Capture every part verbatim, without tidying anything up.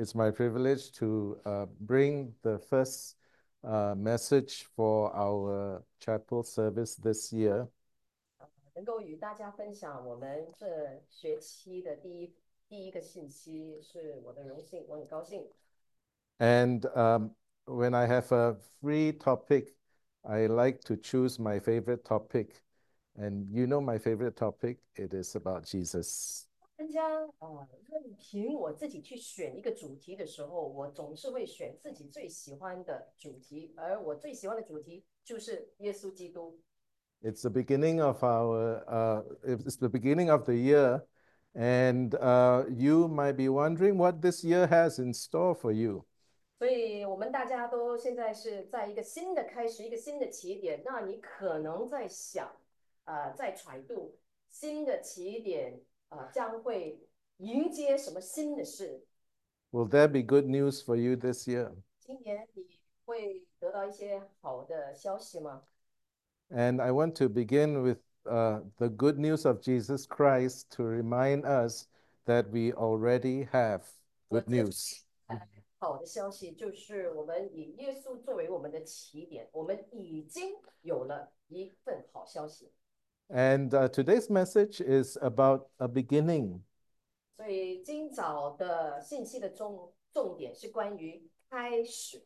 it's my privilege to uh, bring the first uh, message for our chapel service this year. 能够与大家分享我们这学期的第一第一个信息，是我的荣幸，我很高兴。 And um, when I have a free topic, I like to choose my favorite topic. And you know my favorite topic, it is about Jesus. 参加呃，任凭我自己去选一个主题的时候，我总是会选自己最喜欢的主题，而我最喜欢的主题就是耶稣基督。 It's the beginning of our, uh, it's the beginning of the year, and uh, you might be wondering what this year has in store for you. 所以我们大家都现在是在一个新的开始，一个新的起点。那你可能在想，呃，在揣度新的起点，呃，将会迎接什么新的事？ Will there be good news for you this year? 今年你会得到一些好的消息吗？ And I want to begin with uh, the good news of Jesus Christ to remind us that we already have 我 good 这 news. 好的消息就是我们以耶稣作为我们的起点，我们已经有了一份好消息。 And uh, today's message is about a beginning. 所以今早的信息的重重点是关于开始。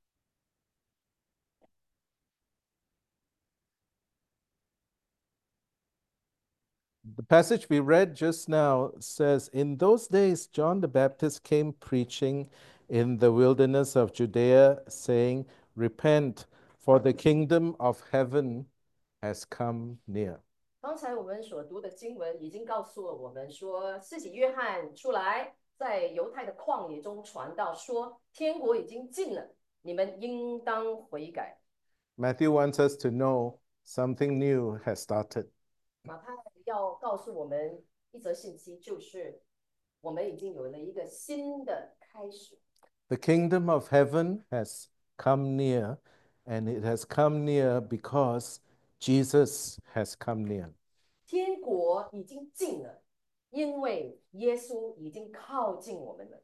The passage we read just now says, In those days, John the Baptist came preaching in the wilderness of Judea, saying, Repent, for the kingdom of heaven has come near. 刚才我们所读的经文已经告诉了我们说，施洗约翰出来，在犹太的旷野中传道，说天国已经近了，你们应当悔改。 Matthew wants us to know something new has started. 马太要告诉我们一则信息，就是我们已经有了一个新的开始。 The kingdom of heaven has come near, and it has come near because Jesus has come near. 天国已经近了，因为耶稣已经靠近我们了。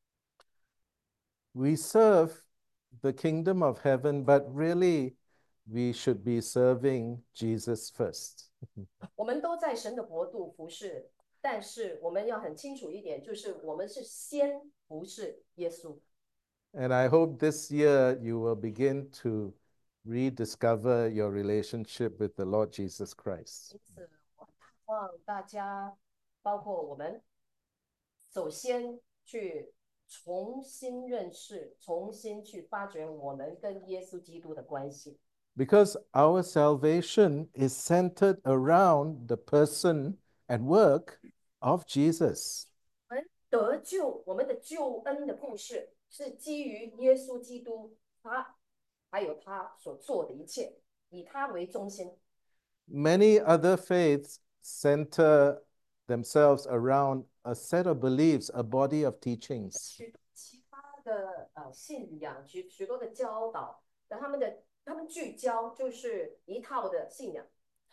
We serve the kingdom of heaven, but really we should be serving Jesus first. 我们都在神的国度服侍，但是我们要很清楚一点，就是我们是先服侍耶稣。 And I hope this year you will begin to rediscover your relationship with the Lord Jesus Christ. 因此，我盼望大家，包括我们，首先去重新认识，重新去发掘我们跟耶稣基督的关系。 Because our salvation is centered around the person and work of Jesus. 我们得救，我们的救恩的故事是基于耶稣基督，他还有他所做的一切，以他为中心。 Many other faiths center themselves around a set of beliefs, a body of teachings. 许多其他的呃信仰，许许多的教导，那他们的他们聚焦就是一套的信仰。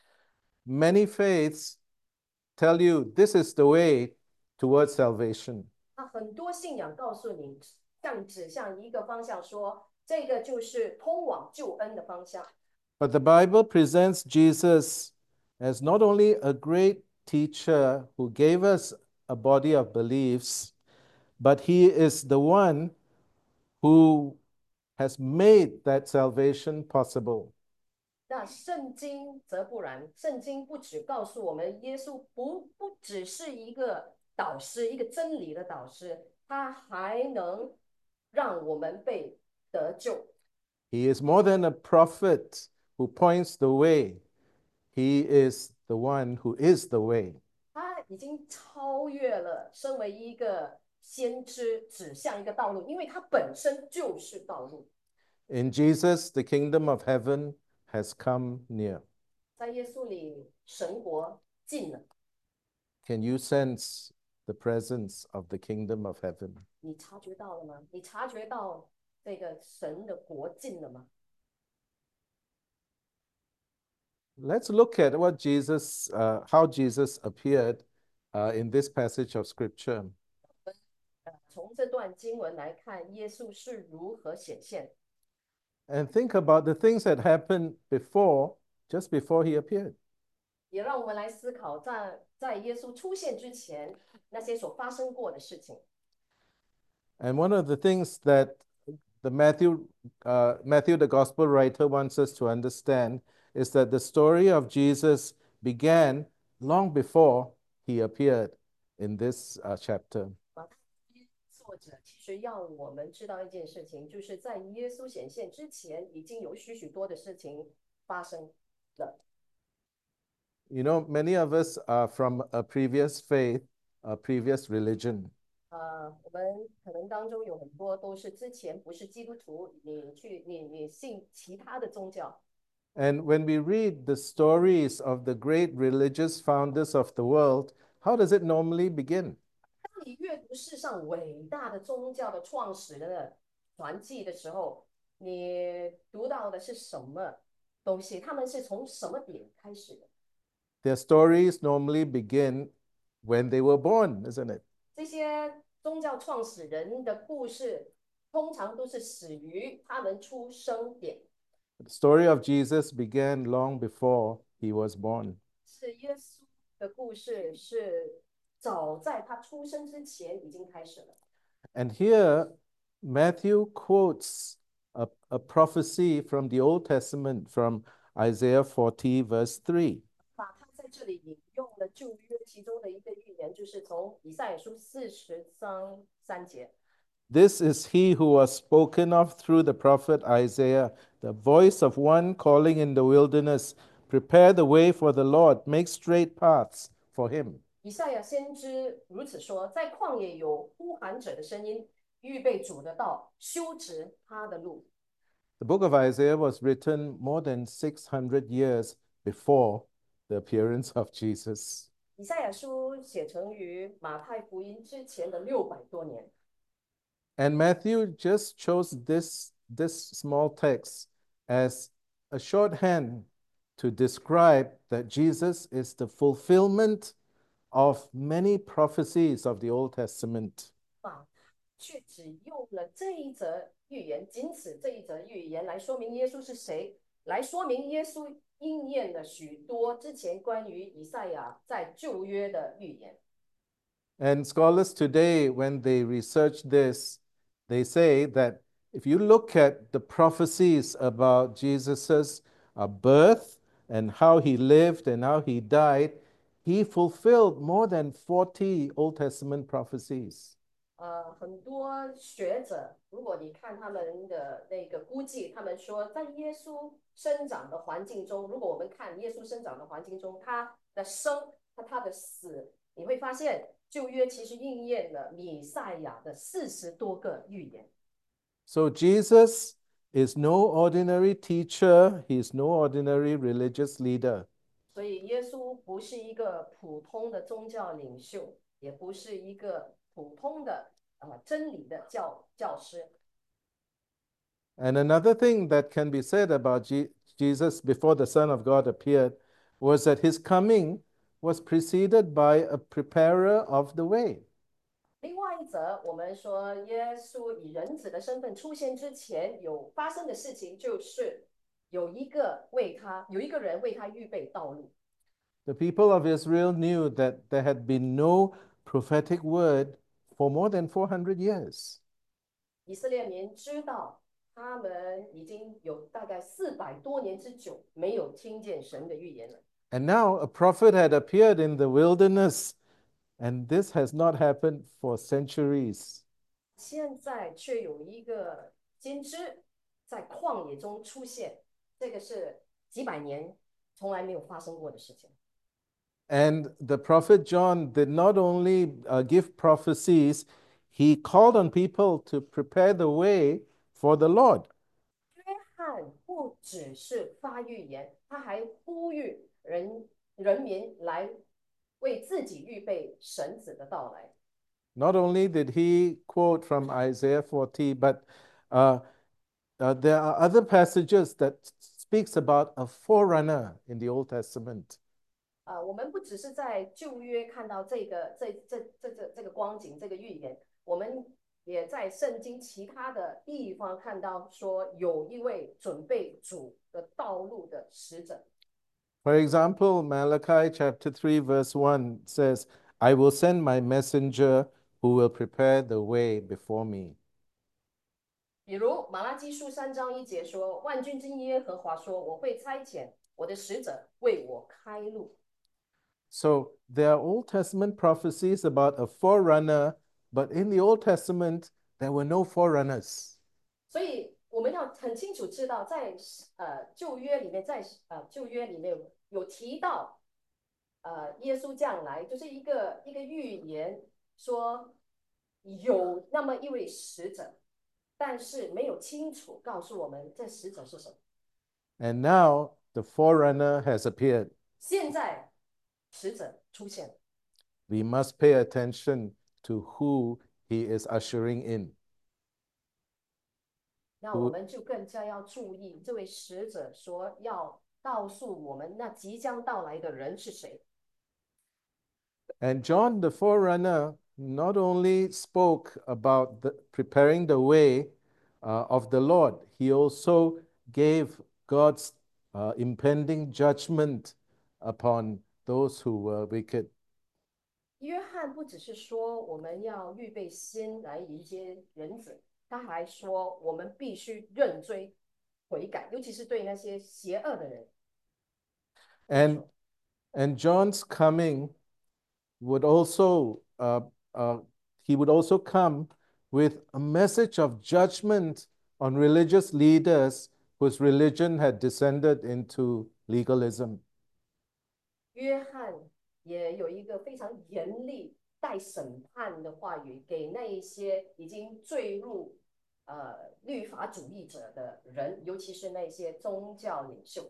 Many faiths tell you this is the way towards salvation. 那很多信仰告诉你，向指向一个方向说，这个就是通往救恩的方向。 But the Bible presents Jesus as not only a great teacher who gave us a body of beliefs, but he is the one who has made that salvation possible. 那圣经则不然，圣经不只告诉我们，耶稣不不只是一个导师，一个真理的导师，他还能让我们被得救。 He is more than a prophet who points the way. He is the one who is the way. 他已经超越了身为一个先知指向一个道路，因为他本身就是道路。 In Jesus, the kingdom of heaven has come near. 在耶稣里，神国近了。 Can you sense the presence of the kingdom of heaven? 你察觉到了吗？你察觉到这个神的国近了吗？ Let's look at what Jesus, uh, how Jesus appeared uh, in this passage of scripture. 从这段经文来看，耶稣是如何显现。 And think about the things that happened before, just before he appeared. 也让我们来思考在在耶稣出现之前那些所发生过的事情。 And one of the things that the Matthew, uh, Matthew, the gospel writer, wants us to understand is that the story of Jesus began long before he appeared in this uh, chapter. 马太福音作者其实要我们知道一件事情，就是在耶稣显现之前，已经有许许多的事情发生了。 You know, many of us are from a previous faith, a previous religion. 呃，我们可能当中有很多都是之前不是基督徒，你去你你信其他的宗教。 And when we read the stories of the great religious founders of the world, how does it normally begin? 当你阅读世上伟大的宗教的创始人的传记的时候，你读到的是什么东西？他们是从什么点开始的？ Their stories normally begin when they were born, isn't it? 这些宗教创始人的故事，通常都是始于他们出生点。 The story of Jesus began long before he was born. 是耶稣的故事，是早在他出生之前已经开始了。 And here, Matthew quotes a, a prophecy from the Old Testament, from Isaiah forty, verse three. 把他在这里引用了旧约其中的一个预言，就是从以赛亚书四十章三节。 This is he who was spoken of through the prophet Isaiah, the voice of one calling in the wilderness, prepare the way for the Lord, make straight paths for him. 以赛亚先知如此说：在旷野有呼喊者的声音，预备主的道，修直他的路。 The book of Isaiah was written more than six hundred years before the appearance of Jesus. 以赛亚书写成于马太福音之前的六百多年。 And Matthew just chose this, this small text as a shorthand to describe that Jesus is the fulfillment of many prophecies of the Old Testament. 啊，却只用了这一则预言，仅此这一则预言来说明耶稣是谁，来说明耶稣应验了许多之前关于以赛亚在旧约的预言。 And scholars today, when they research this, they say that if you look at the prophecies about Jesus's uh, birth and how he lived and how he died, he fulfilled more than forty Old Testament prophecies. 呃，很多学者，如果你看他们的那个估计，他们说，在耶稣生长的环境中，如果我们看耶稣生长的环境中，他的生和他的死，你会发现旧约其实应验了弥赛亚的四十多个预言。 So Jesus is no ordinary teacher, he is no ordinary religious leader. 所以耶稣不是一个普通的宗教领袖，也不是一个普通的呃真理的教教师。 And another thing that can be said about Je- Jesus before the Son of God appeared was that his coming was preceded by a preparer of the way. 另外一则，我们说耶稣以人子的身份出现之前，有发生的事情就是有一个为他，有一个人为他预备道路。 The people of Israel knew that there had been no prophetic word for more than four hundred years. 以色列民知道，他们已经有大概四百多年之久没有听见神的预言了。 And now a prophet had appeared in the wilderness, and this has not happened for centuries. 现在却有一个先知在旷野中出现，这个是几百年从来没有发生过的事情。 And the prophet John did not only uh, give prophecies, he called on people to prepare the way for the Lord. 约翰不只是发预言，他还呼吁人人民来为自己预备神子的到来。 Not only did he quote from Isaiah forty, but uh, uh, there are other passages that speaks about a forerunner in the Old Testament. 啊、呃，我们不只是在旧约看到这个这这这这这个光景，这个预言，我们也在圣经其他的地方看到说，有一位准备主的道路的使者。 For example, Malachi chapter three, verse one says, I will send my messenger who will prepare the way before me. 比如马拉基书三章一节说：“万军之耶和华说，我会差遣我的使者为我开路。” So there are Old Testament prophecies about a forerunner, but in the Old Testament, there were no forerunners. 所以我们要很清楚知道在，呃旧约里面，在呃旧约里面有提到，呃耶稣将来，就是一个一个预言，说有那么一位使者，但是没有清楚告诉我们这使者是什么。 And now the forerunner has appeared. 现在使者出现了。 We must pay attention to who he is ushering in. 那我们就更加要注意这位使者说要告诉我们那即将到来的人是谁。 And John the forerunner not only spoke about the, preparing the way uh, of the Lord, he also gave God's uh, impending judgment upon those who were wicked. 约翰不只是说我们要预备心来迎接人子，他还说我们必须认罪悔改，尤其是对那些邪恶的人。 And, and John's coming would also, uh, uh, he would also come with a message of judgment on religious leaders whose religion had descended into legalism. 约翰也有一个非常严厉带审判的话语，给那一些已经坠入呃律法主义者的人，尤其是那些宗教领袖。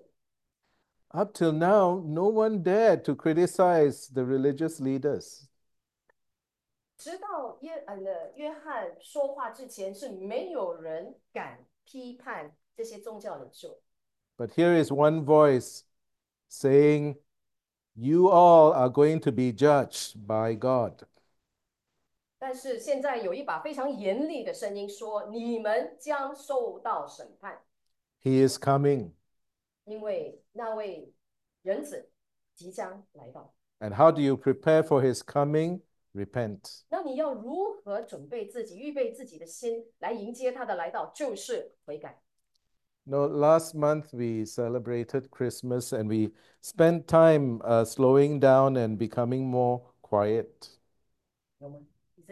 Up till now, no one dared to criticize the religious leaders. 直到约呃约翰说话之前，是没有人敢批判这些宗教领袖。 But here is one voice saying, You all are going to be judged by God. 但是现在有一把非常严厉的声音说：“你们将受到审判。” He is coming. 因为那位人子即将来到。 And how do you prepare for his coming? Repent. 那你要如何准备自己、预备自己的心来迎接他的来到？就是悔改。 No, last month we celebrated Christmas and we spent time uh, slowing down and becoming more quiet. 有吗？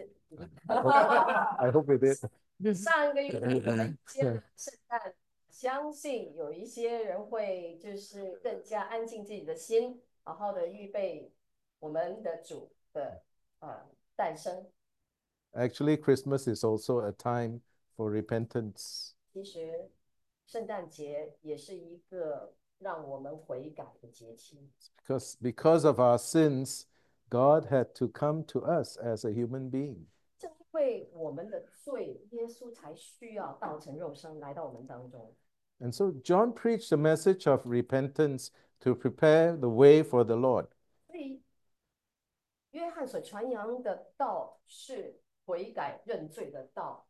I hope, I hope we did. 上个月我们接了圣诞，相信有一些人会就是更加安静自己的心，好好的预备我们的主的呃诞生。 Actually, Christmas is also a time for repentance. 其实圣诞节也是一个让我们悔改的节期。 Because, because of our sins, God had to come to us as a human being. 正因为我们的罪，耶稣才需要道成肉身来到我们当中。 And so John preached a message of repentance to prepare the way for the Lord. 所以，约翰所传扬的道是悔改认罪的道。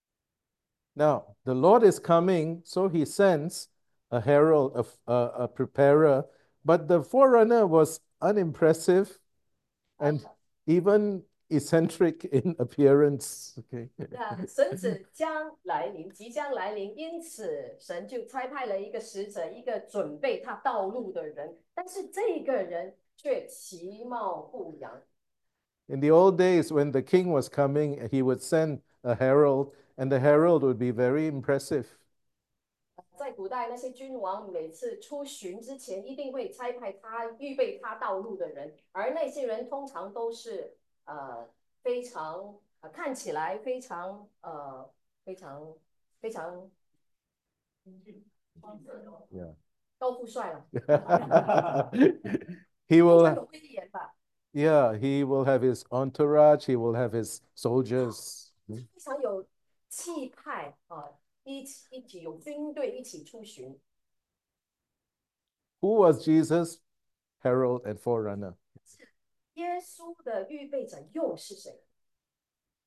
Now, the Lord is coming, so he sends a herald, a, a, a preparer, but the forerunner was unimpressive and even eccentric in appearance. Okay. 那神子将来临，即将来临，因此神就差派了一个使者，一个准备他道路的人。但是这个人却其貌不扬。 In the old days, when the king was coming, he would send a herald, and the herald would be very impressive. 在古代，那些君王每次出巡之前，一定会差派他预备他道路的人，而那些人通常都是呃非常呃看起来非常呃非常非常 Yeah. 高富帅了， He 非常 will, 有威严吧， yeah, he will have his entourage, he will have his soldiers. 非常有气派啊，一起一起有军队一起出巡。 Who was Jesus' herald and forerunner? 耶稣的预备者又是谁？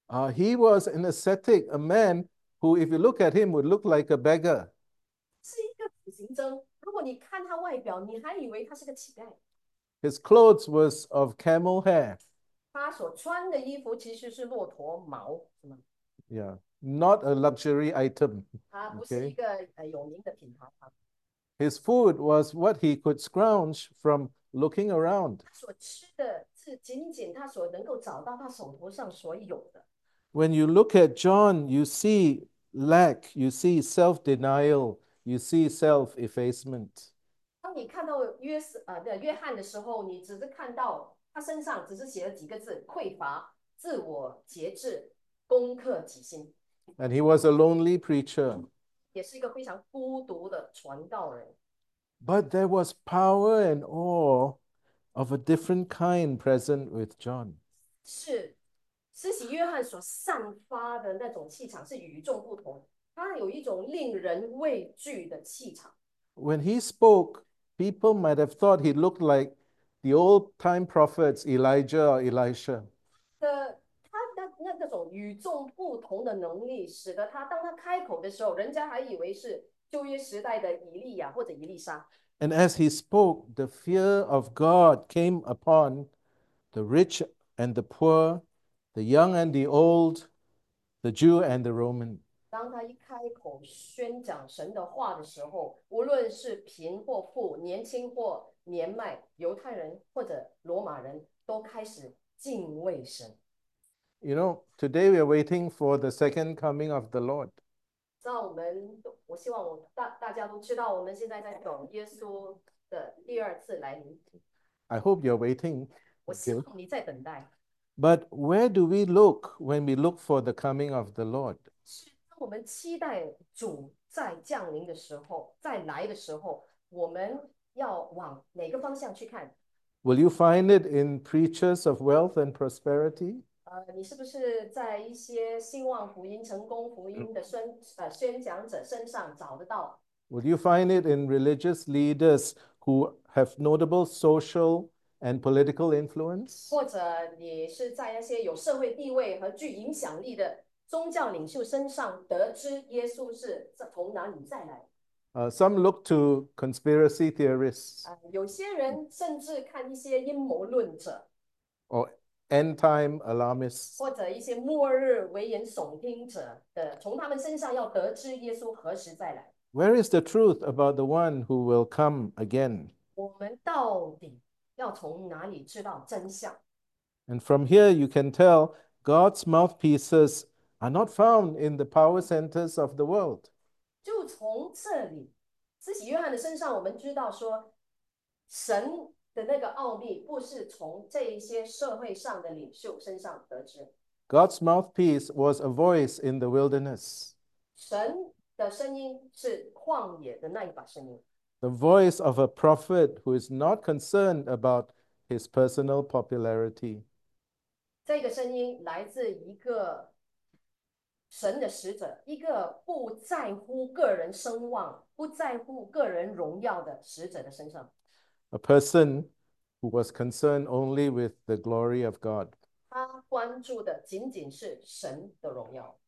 Uh, he was an ascetic, a man who, if you look at him, would look like a beggar. 是一个苦行僧。如果你看他外表，你还以为他是个乞丐。 His clothes was of camel hair. 他所穿的衣服其实是骆驼毛，是吗？ Yeah, not a luxury item. 它不是一 Okay. 个呃有名的品牌啊。 His food was what he could scrounge from looking around. 他所吃的是仅仅他所能够找到他手头上所有的。 When you look at John, you see lack, you see self denial, you see self effacement. 当你看到约瑟呃的约翰的时候，你只是看到他身上只是写了几个字：匮乏、自我节制、攻克己心。 And he was a lonely preacher. 也是一个非常孤独的传道人。 But there was power and awe of a different kind present with John. 是施洗约翰所散发的那种气场是与众不同，他有一种令人畏惧的气场。 When he spoke, people might have thought he looked like the old time prophets Elijah or Elisha. 的他的那那种与众不同的能力，使得他当他开口的时候，人家还以为是旧约时代的以利亚或者以利沙。 And as he spoke, the fear of God came upon the rich and the poor, the young and the old, the Jew and the Roman. 当他一开口宣讲神的话的时候，无论是贫或富，年轻或年迈，犹太人或者罗马人都开始敬畏神。 You know, today we are waiting for the second coming of the Lord. 知道我们，我希望我大大家都知道，我们现在在等耶稣的第二次来临。 I hope you're waiting. 我希 Okay. 望你在等待。 But where do we look when we look for the coming of the Lord? 是当我们期待主在降临的时候，再来的时候，我们要往哪个方向去看？ Will you find it in preachers of wealth and prosperity? 呃，你是不是在一些兴旺福音、成功福音的宣呃宣讲者身上找得到？ Will you find it in religious leaders who have notable social and political influence? 或者你是在那些有社会地位和具影响力的宗教领袖身上得知耶稣是从哪里再来？ Uh, some look to conspiracy theorists 呃，有些人甚至看一些阴谋论者， or end time alarmists. 或者一些末日危言耸听者的，从他们身上要得知耶稣何时再来。 Where is the truth about the one who will come again? 我们到底要从哪里知道真相？ And from here, you can tell God's mouthpieces are not found in the power centers of the world. 就从这里，施洗约翰的身上，我们知道说，神的那个奥秘不是从这一些社会上的领袖身上得知， God's mouthpiece was a voice in the wilderness, 神的声音是旷野的那一把声音， the voice of a prophet who is not concerned about his personal popularity. 这个声音来自一个神的使者，一个不在乎个人声望、不在乎个人荣耀的使者的身上。 A person who was concerned only with the glory of God. 他关注的仅仅是神的荣耀。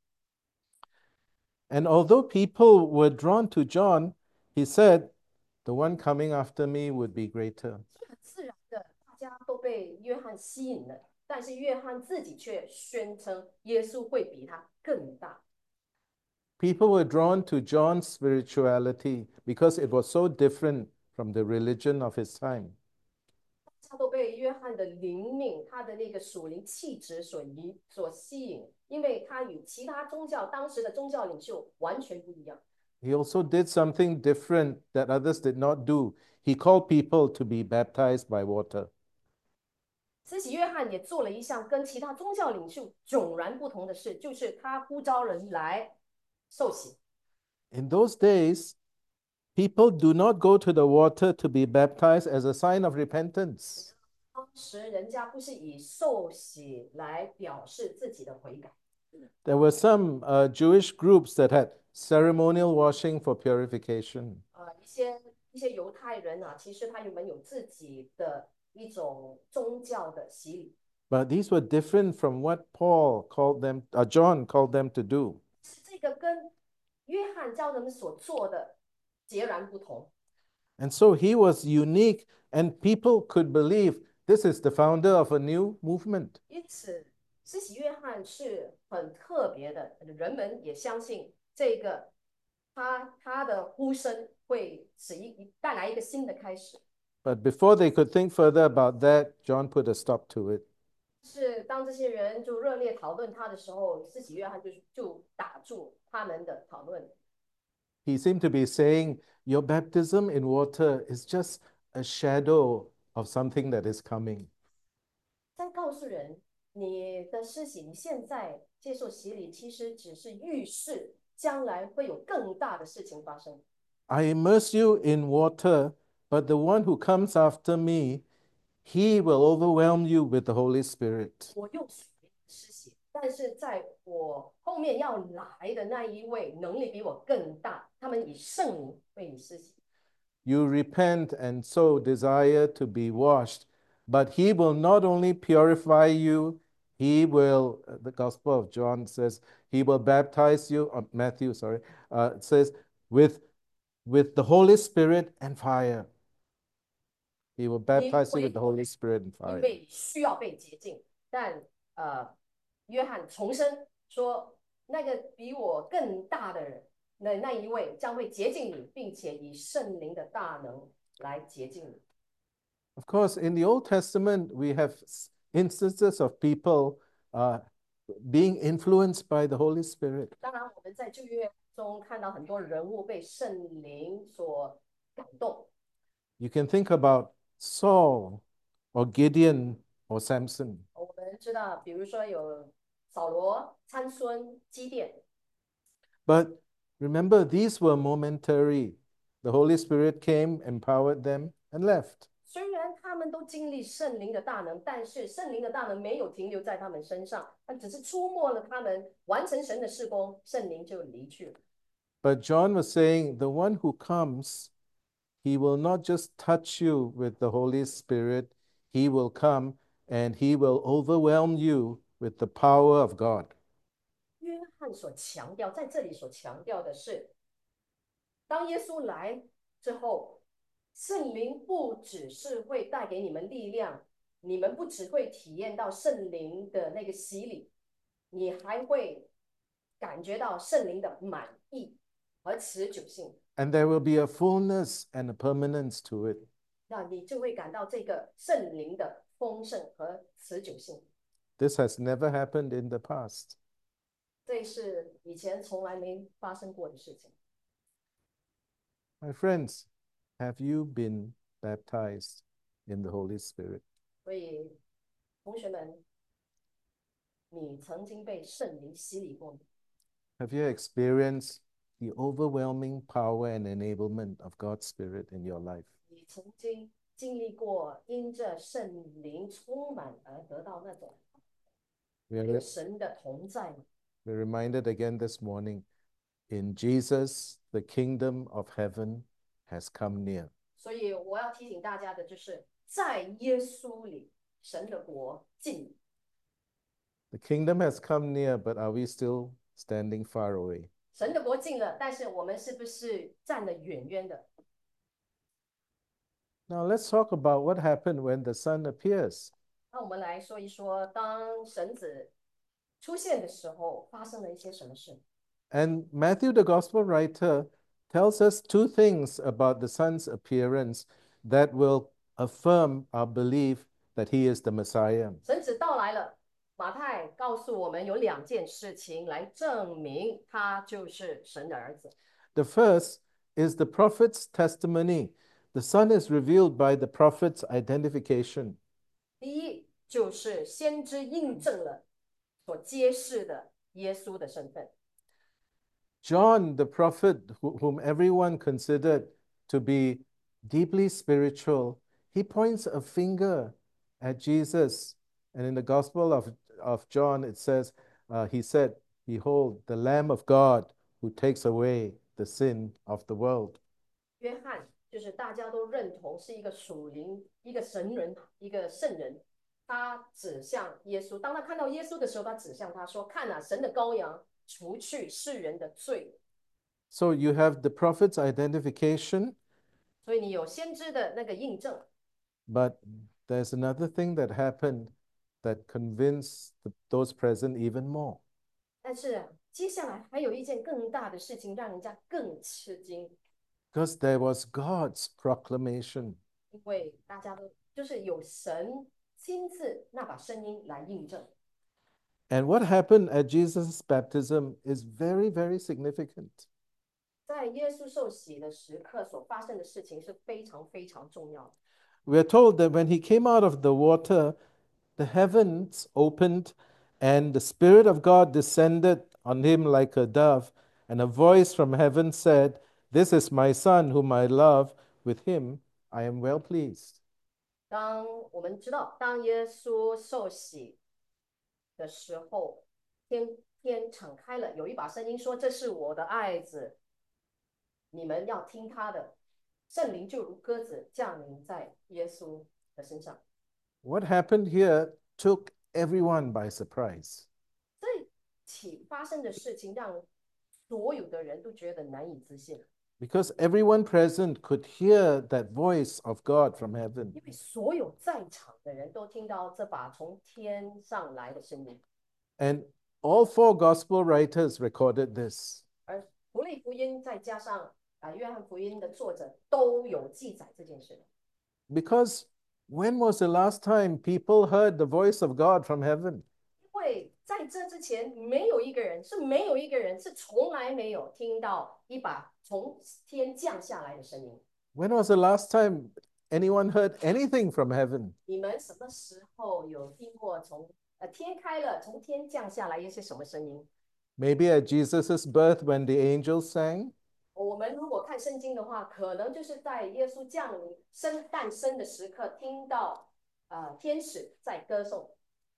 And although people were drawn to John, he said, the one coming after me would be greater. 很自然的，大家都被约翰吸引了，但是约翰自己却宣称耶稣会比他更大。 People were drawn to John's spirituality because it was so different from the religion of his time. 大家都被约翰的灵命，他的那个属灵气质所引所吸引，因为他与其他宗教当时的宗教领袖完全不一样。 He also did something different that others did not do. He called people to be baptized by water. 施洗约翰也做了一项跟其他宗教领袖迥然不同的事，就是他呼召人来受洗。 In those days, people do not go to the water to be baptized as a sign of repentance. 当时人家不是以受洗来表示自己的悔改。 There were some uh, Jewish groups that had ceremonial washing for purification. 呃，一些一些犹太人啊，其实他们有自己的一种宗教的洗礼。 But these were different from what Paul called them, uh, John called them to do. 是这个跟约翰教人们所做的截然不同。 And so he was unique, and people could believe this is the founder of a new movement. 因此，施洗约翰是很特别的，人们也相信这个他他的呼声会使一带来一个新的开始。 But before they could think further about that, John put a stop to it. 是当这些人就热烈讨论他的时候，施洗约翰就就打住他们的讨论。 He seemed to be saying, your baptism in water is just a shadow of something that is coming. 在告诉人，你的施洗，你现在接受洗礼，其实只是预示将来会有更大的事情发生。 I immerse you in water, but the one who comes after me, he will overwhelm you with the Holy Spirit. 我用水施洗，但是在我后面要来的那一位，能力比我更大，他们以圣灵为你施洗。 You repent and so desire to be washed, but he will not only purify you, he will, the Gospel of John says, he will baptize you, uh, Matthew, sorry, uh, it says, with, with the Holy Spirit and fire. He will baptize you with the Holy Spirit and 因 fire. 为需要被洁净，但呃，约翰重申说，那个比我更大的人，那那一位将会洁净你，并且以圣灵的大能来洁净你。 Of course, in the Old Testament, we have instances of people uh, being influenced by the Holy Spirit. 当然，我们在旧约中看到很多人物被圣灵所感动。 You can think about Saul or Gideon or Samson. 我们知道，比如说有扫罗、参孙、基甸。 But remember, these were momentary. The Holy Spirit came, empowered them, and left. 虽然他们都经历圣灵的大能，但是圣灵的大能没有停留在他们身上，他只是出没了他们，完成神的事工，圣灵就离去了。 But John was saying, the one who comes, he will not just touch you with the Holy Spirit, he will come and he will overwhelm you with the power of God. 约翰所强调，在这里所强调的是，当耶稣来之后，圣灵不只是会带给你们力量，你们不只会体验到圣灵的那个洗礼，你还会感觉到圣灵的满意和持久性。 And there will be a fullness and a permanence to it. 那你就会感到这个圣灵的丰盛和持久性。 This has never happened in the past. 这是以前从来没发生过的事情。 My friends, have you been baptized in the Holy Spirit? 所以，同学们，你曾经被圣灵洗礼过吗？ Have you experienced the overwhelming power and enablement of God's Spirit in your life? 你曾经经历过因着圣灵充满而得到那种 We're, 神的同在吗？ we're reminded again this morning, in Jesus, the kingdom of heaven has come near. 所以我要提醒大家的就是，在耶稣里，神的国近。 The kingdom has come near, but are we still standing far away? 神的国近了，但是我们是不是站得远远的？ Now let's talk about what happened when the Son appears. 那我们来说一说，当神子出现的时候，发生了一些什么事？ And Matthew, the gospel writer, tells us two things about the Son's appearance that will affirm our belief that he is the Messiah. 神子到来了，马太告诉我们有两件事情来证明他就是神的儿子。 The first is the prophet's testimony. The Son is revealed by the prophet's identification. 第一就是先知印证了所揭示的耶稣的身份。 John, the prophet, wh- whom everyone considered to be deeply spiritual, he points a finger at Jesus. And in the Gospel of, of John, it says, uh, he said, Behold, the Lamb of God who takes away the sin of the world. 约翰就是大家都认同是一个属灵、一个神人、一个圣人， 他指向耶稣。当他看到耶稣的时候，他指向他说：“看啊，神的羔羊，除去世人的罪。” So you have the prophet's identification, 所以你有先知的那个印证。 but there's another thing that happened that convinced the, those present even more. 但是接下来还有一件更大的事情，让人家更吃惊。 Because there was God's proclamation. 因为大家都就是有神亲自那把声音来印证。 And what happened at Jesus' baptism is very, very significant. 在耶稣受洗的时刻所发生的事情是非常非常重要的。 We are told that when he came out of the water, the heavens opened and the Spirit of God descended on him like a dove, and a voice from heaven said, "This is my Son whom I love. With him I am well pleased." 当我们知道，当耶稣受洗的时候，天天敞开了，有一把声音说：“这是我的爱子，你们要听他的。”圣灵就如鸽子降临在耶稣的身上。 What happened here took everyone by surprise. 这起发生的事情让所有的人都觉得难以置信。 Because everyone present could hear that voice of God from heaven. 因为所有在场的人都听到这把从天上来的声音。 And all four gospel writers recorded this. 而福利福音再加上啊约翰福音的作者都有记载这件事。 Because when was the last time people heard the voice of God from heaven? 因为在这之前没有一个人是没有一个人是从来没有听到一把从天降下来的声音。 When was the last time anyone heard anything from heaven? 你们什么时候有听过从呃天开了从天降下来一些什么声音？ Maybe at Jesus' birth when the angels sang? 我们如果看圣经的话，可能就是在耶稣降临生诞生的时刻，听到呃天使在歌颂。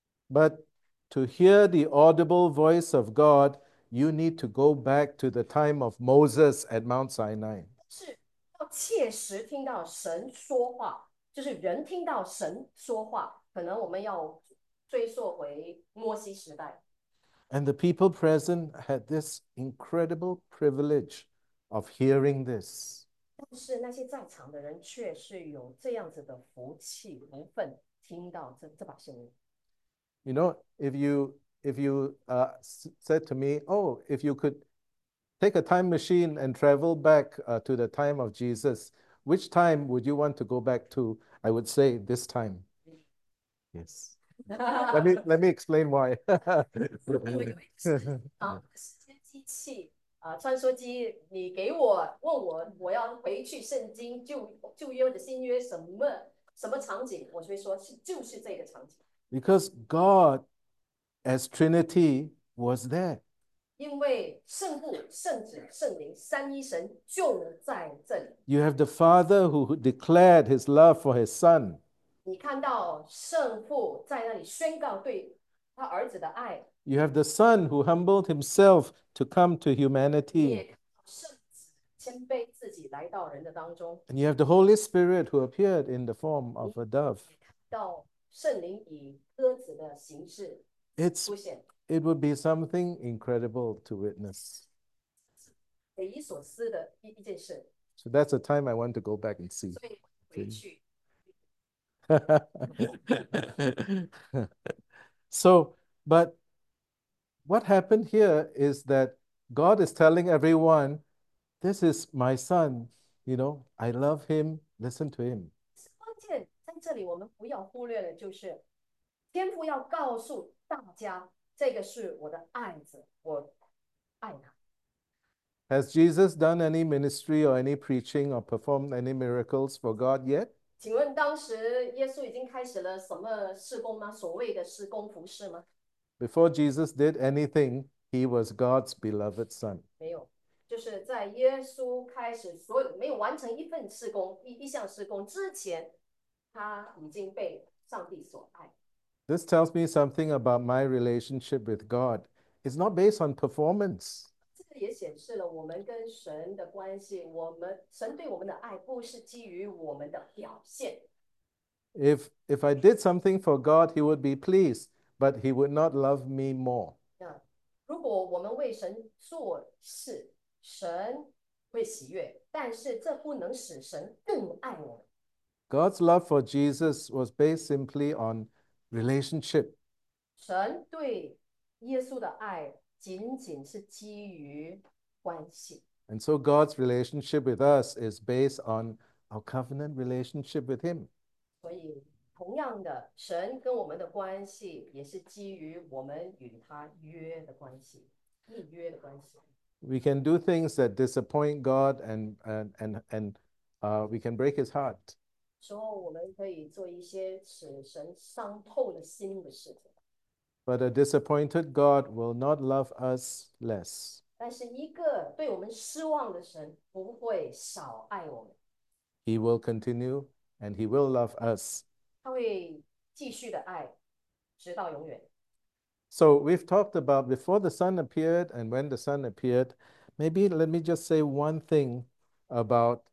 But to hear the audible voice of God, you need to go back to the time of Moses at Mount Sinai. 是要切实听到神说话，就是人听到神说话，可能我们要追溯回摩西时代。 And the people present had this incredible privilege of hearing this. 但是那些在场的人却是有这样子的福气福分，听到这这把声音。 You know, if you if you uh, said to me, "Oh, if you could take a time machine and travel back uh, to the time of Jesus, which time would you want to go back to?" I would say this time. Yes. Let me let me explain why. 我有一个是啊，时间机器啊，穿梭机，你给我问我，我要回去圣经旧旧约的新约什么什么场景，我就会说是就是这个场景。 Because God as Trinity was there. 因为圣父、圣子、圣灵三一神就在这里。 You have the Father who declared his love for his Son. 你看到圣父在那里宣告对他儿子的爱， You have the Son who humbled himself to come to 你 humanity. 也看到圣子谦卑自己来到人的当中， And you have the Holy Spirit who appeared in the form of a dove. 也看到圣灵以鸽子的形式 It's 出现， it would be something incredible to witness. 匪夷所思的一一件事。 So that's a time I want to go back and see. 所以回去 So, but what happened here is that God is telling everyone, "This is my son, you know, I love him, listen to him." 关键在这里，我们不要忽略的就是天父要告诉大家，这个是我的爱子，我爱他。 Has Jesus done any ministry or any preaching or performed any miracles for God yet? 请问当时耶稣已经开始了什么事工吗？所谓的事工服饰吗？ Before Jesus did anything, he was God's beloved son. 没有，就是在耶稣开始所有没有完成一份事工一一项事工之前，他已经被上帝所爱。 This tells me something about my relationship with God. It's not based on performance. 这个也显示了我们跟神的关系，我们神对我们的爱不是基于我们的表现。 If, if I did something for God, he would be pleased, but he would not love me more. 那如果我们为神做事，神会喜悦，但是这不能使神更爱我们。 God's love for Jesus was based simply on relationship. 神对耶稣的爱仅仅是基于关系， And so God's relationship with us is based on our covenant relationship with him. 所以同样的，神跟我们的关系也是基于我们与他约的关系，立约的关系。 We can do things that disappoint God and, and, and, and uh, we can break his heart. 时候我们可以做一些使神伤透了心的事情， But a disappointed God will not love us less. 但是一个对我们失望的神不会少爱我们， He will continue and he will love us. 他会继续的爱，直到永远。 So we've talked about before the Son appeared and when the Son appeared. Maybe let me just say one thing about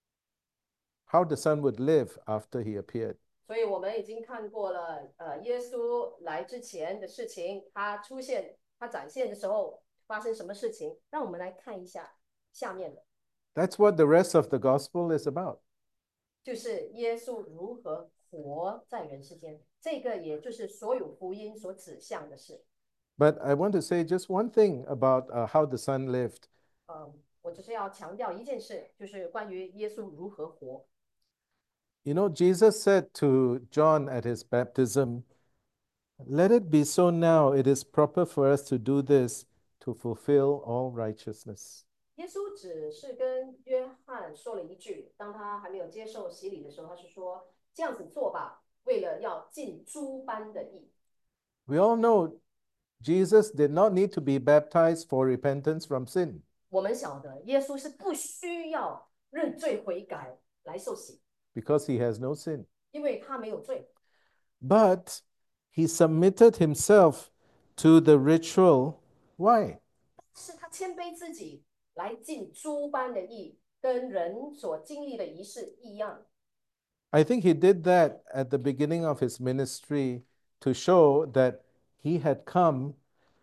how the Son would live after he appeared. 所以我们已经看过了，呃，耶稣来之前的事情，他出现、他展现的时候发生什么事情？让我们来看一下下面的， That's what the rest of the gospel is about. 就是耶稣如何活在人世间。这个也就是所有福音所指向的事。 But I want to say just one thing about uh, how the Son lived. 嗯，我只是要强调一件事，就是关于耶稣如何活。 You know, Jesus said to John at his baptism, "Let it be so now. It is proper for us to do this to fulfill all righteousness." 耶稣只是跟约翰说了一句，当他还没有接受洗礼的时候，他是说这样子做吧，为了要尽诸般的义。 We all know Jesus did not need to be baptized for repentance from sin 我们晓得耶稣是不需要认罪悔改来受洗， because he has no sin. 因为他没有罪。 But he submitted himself to the ritual. Why? 是他谦卑自己来尽诸般的义，跟人所经历的仪式一样。 I think he did that at the beginning of his ministry to show that he had come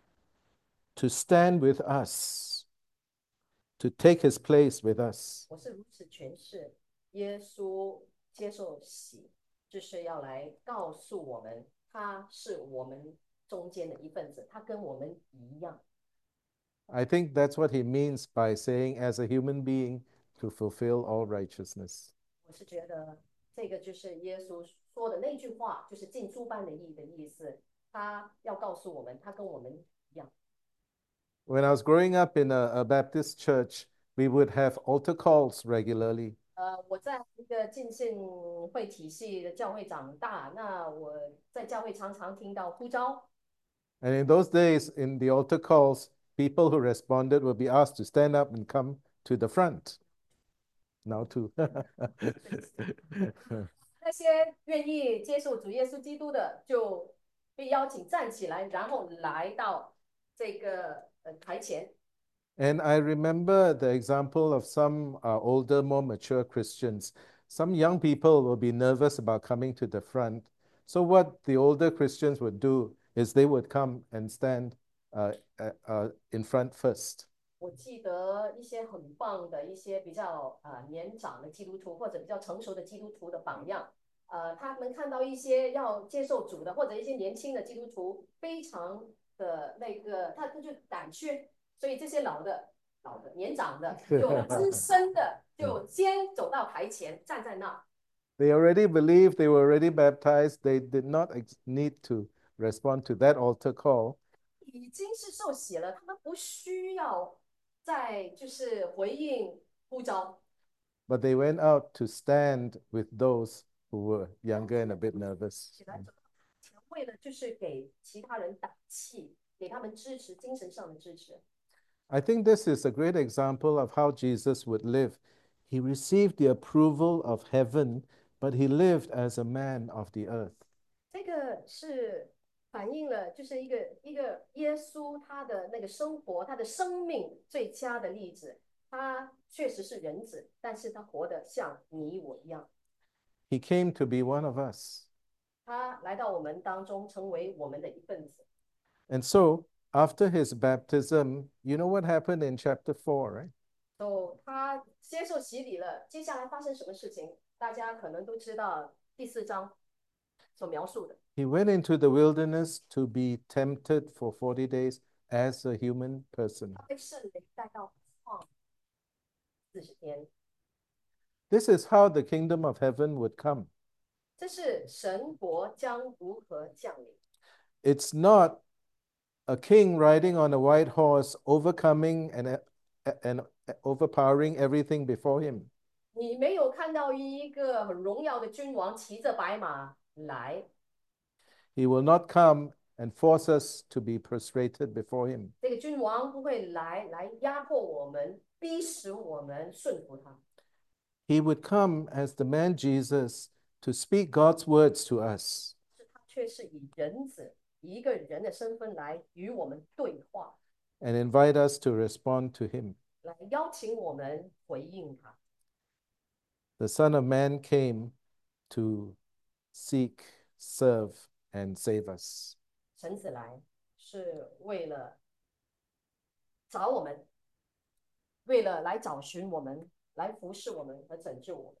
to stand with us, to take his place with us. 我是如此诠释，耶稣接受洗，就是要来告诉我们，他是我们中间的一份子，他跟我们一样。 I think that's what he means by saying, as a human being, to fulfill all righteousness. 我是觉得这个就是耶稣说的那句话，就是尽诸般的义的意思。他要告诉我们，他跟我们一样。 When I was growing up in a, a Baptist church, we would have altar calls regularly. 呃，我在一个浸信会体系的教会长大，那我在教会常常听到呼召。 And in those days, in the altar calls, people who responded would be asked to stand up and come to the front. Now, too. 那些愿意接受主耶稣基督的，就被邀请站起来，然后来到这个呃台前。 And I remember the example of some uh, older, more mature Christians. Some young people will be nervous about coming to the front. So, what the older Christians would do is they would come and stand uh, uh, uh, in front first. 我记得一些很棒的一些比较呃年长的基督徒或者比较成熟的基督徒的榜样，呃，他们看到一些要接受主的或者一些年轻的基督徒非常的那个，他他就胆怯，所以这些老的、老的、年长的、就资深的，就先走到台前，站在那。 They already believed, they were already baptized, they did not need to respond to that altar call. 已经是受洗了，他们不需要再就是回应呼召。 But they went out to stand with those who were younger and a bit nervous. 起来走到前，为了就是给其他人打气，给他们支持，精神上的支持。 I think this is a great example of how Jesus would live. He received the approval of heaven, but he lived as a man of the earth. 这个是反映了就是一个一个耶稣他的那个生活，他的生命最佳的例子。他确实是人子，但是他活得像你我一样。 He came to be one of us. 他来到我们当中，成为我们的一份子。 And so, after his baptism, you know what happened in chapter four, right? so 他接受洗礼了，接下来发生什么事情？大家可能都知道第四章所描述的。 He went into the wilderness to be tempted for forty days as a human person. 他被圣灵带到旷四十天。 This is how the kingdom of heaven would come. 这是神国将如何降临。 It's not a king riding on a white horse, overcoming and, and overpowering everything before him. 你没有看到一个很荣耀的君王骑着白马来。 He will not come and force us to be prostrated before him. 这个君王不会来来压迫我们，逼使我们顺服他。 He would come as the man Jesus to speak God's words to us. 是他却是以人子，以一个人的身份来与我们对话， and invite us to respond to him. 来邀请我们回应他。 The Son of Man came to seek, serve, and save us. 神子来是为了找我们，为了来找寻我们，来服侍我们和拯救我们。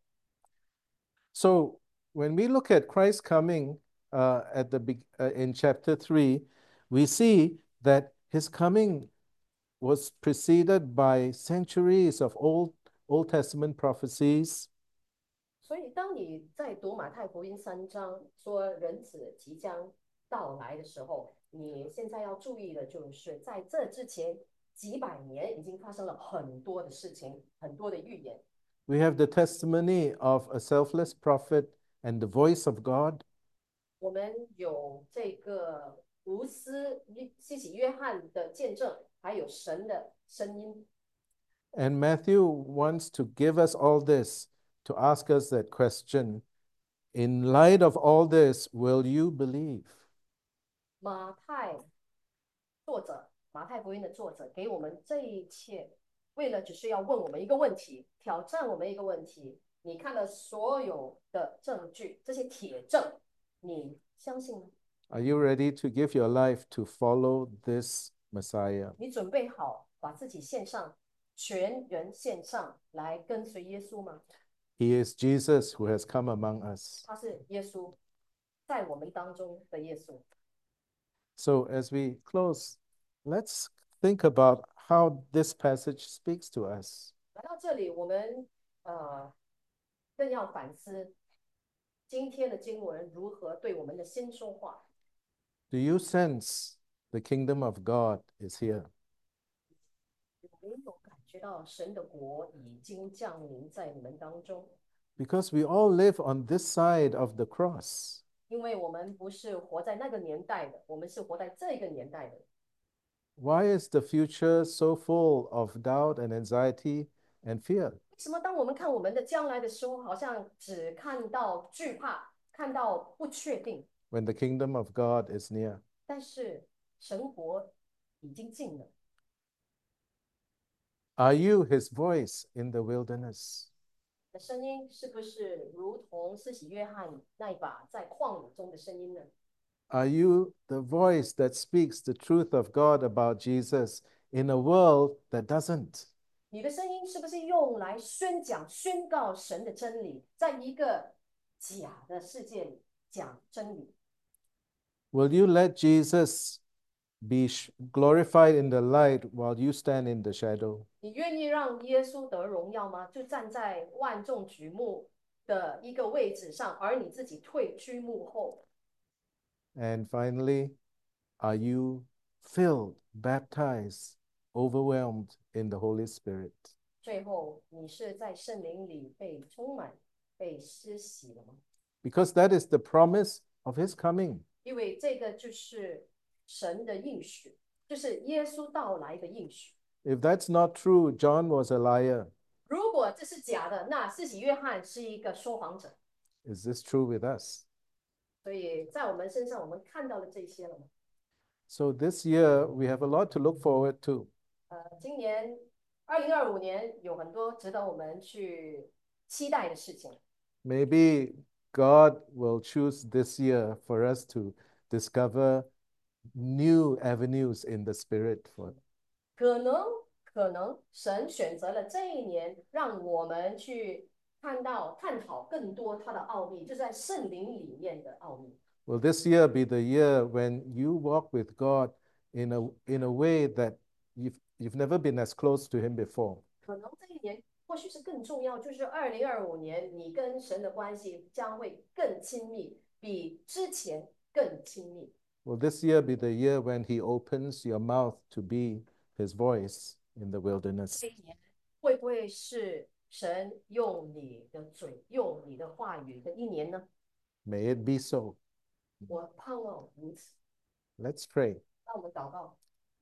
So when we look at Christ's coming uh, at the uh, in chapter three, we see that his coming was preceded by centuries of old Old Testament prophecies. 所以，当你在读马太福音三章说人子即将到来的时候，你现在要注意的就是，在这之前几百年已经发生了很多的事情，很多的预言。 We have the testimony of a selfless prophet and the voice of God. 我们有这个无私施洗约翰的见证，还有神的声音。 And Matthew wants to give us all this to ask us that question. In light of all this, will you believe? 马太作者，马太福音的作者给我们这一切，为了只是要问我们一个问题，挑战我们一个问题。你看了所有的证据，这些铁证，你相信吗？ Are you ready to give your life to follow this Messiah? 你准备好把自己献上，全人献上来跟随耶稣吗？ He is Jesus who has come among us. 他是耶稣，在我们当中的耶稣。 So as we close, let's think about how this passage speaks to us. 来到这里，我们呃更要反思今天的经文如何对我们的心说话。 Do you sense the kingdom of God is here? 有没有感觉到神的国已经降临在你们当中？ Because we all live on this side of the cross. 因为我们不是活在那个年代的，我们是活在这个年代的。 Why is the future so full of doubt and anxiety and fear? 为什么当我们看我们的将来的时候，好像只看到惧怕，看到不确定？ When the kingdom of God is near. 但是神国已经近了。 Are you his voice in the wilderness? 的声音是不是如同施洗约翰那一把在旷野中的声音呢？ Are you the voice that speaks the truth of God about Jesus in a world that doesn't? 你的声音是不是用来宣讲、宣告神的真理，在一个假的世界里讲真理？ Will you let Jesus be glorified in the light while you stand in the shadow? 你愿意让耶稣得荣耀吗？就站在万众举目的一个位置上，而你自己退居幕后。 And finally, are you filled, baptized, overwhelmed in the Holy Spirit? 最后，你是在圣灵里被充满、被施洗了吗？ Because that is the promise of his coming. 因为这个就是神的应许，就是耶稣到来的应许。 If that's not true, John was a liar. 如果这是假的，那施洗约翰是一个说谎者。 Is this true with us? 所以在我们身上，我们看到了这些了吗？ So this year, we have a lot to look forward to. 呃，今年二零二五年有很多值得我们去期待的事情。 Maybe God will choose this year for us to discover new avenues in the Spirit for 可能可能神选择了这一年，让我们去看到、探讨更多它的奥秘，就是在圣灵里面的奥秘。 Will this year be the year when you walk with God in a in a way that you've you've never been as close to Him before? 可能这一年或许是更重要，就是二零二五年你跟神的关系将会更亲密，比之前更亲密。 Will this year be the year when He opens your mouth to be His voice in the wilderness? 这一年会不会是神用你的嘴、用你的话语的一年呢？ May it be so. 我盼望如此。 Let's pray. 让我们祷告。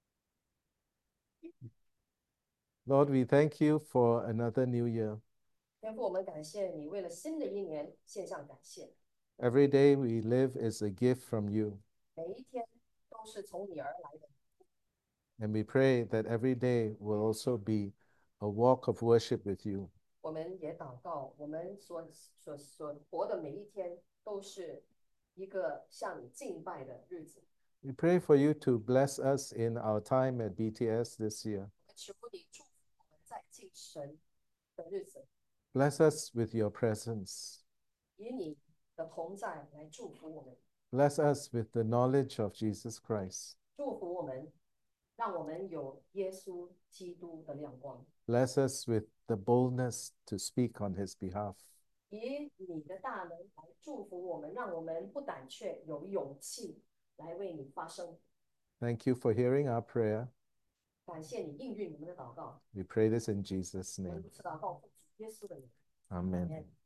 Lord, we thank you for another new year. 天父，我们感谢你，为了新的一年献上感谢。 Every day we live is a gift from you. 每一天都是从你而来的。 And we pray that every day will also be a walk of worship with you. 我们也祷告，我们所所所活的每一天都是一个向你敬拜的日子。 We pray for you to bless us in our time at B T S this year. 求你祝福我们在敬神的日子， Bless us with your presence. 以你的同在来祝福我们， Bless us with the knowledge of Jesus Christ. 祝福我们，让我们有耶稣基督的亮光， Bless us with the boldness to speak on his behalf. 以你的大能来祝福我们，让我们不胆怯，有勇气来为你发声。 Thank you for hearing our prayer. 感谢你应允我们的祷告， We pray this in Jesus' 我们 name. 如此祷告，奉主耶稣的名， Amen. Amen